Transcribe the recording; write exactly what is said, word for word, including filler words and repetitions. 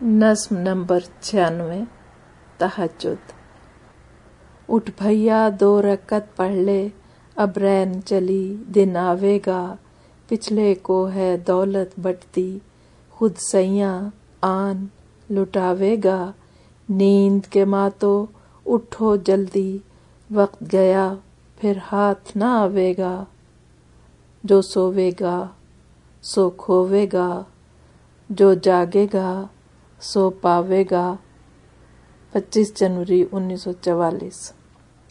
नस्म number छियानवे तहज्जुद। उठ भैया दो रकत पढ़ ले, अब रैन चली दिन आवेगा। पिछले को है दौलत बटती, खुद सैयां आन लुटावेगा। नींद के मातो उठो जल्दी, वक्त गया फिर हाथ ना आवेगा। जो सोवेगा सो खोवेगा, जो जागेगा सो पावेगा। पच्चीस जनवरी उन्नीस सौ चवालीस।